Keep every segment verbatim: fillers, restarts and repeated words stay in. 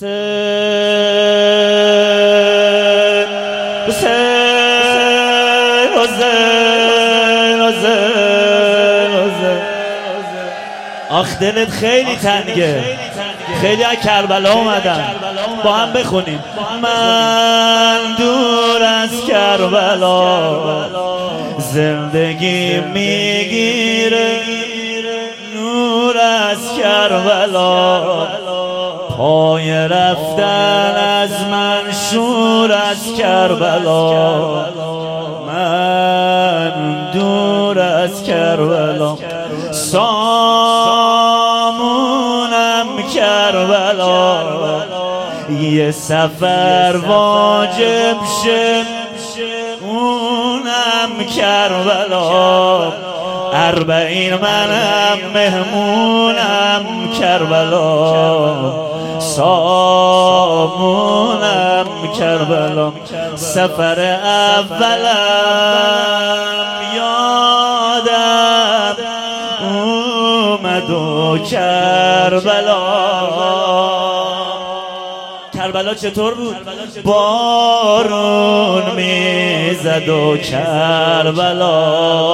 حسین حسین حسین حسین آخ دلت خیلی تنگه، خیلی از کربلا اومدن، با هم بخونیم. من دور از کربلا زندگی میگیره، نور از کربلا پای رفتن از من شور از کربلا. من دور از کربلا سامونم کربلا، یه سفر واجب شه اونم کربلا. اربعین منم مهمونم کربلا، سامونم کربلا. سفر اولم یادم اومد و کربلا. کربلا چطور بود؟ بارون میزد و کربلا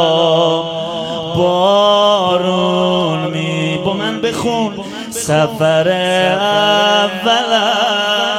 بارون می با من بخون. سفر اولم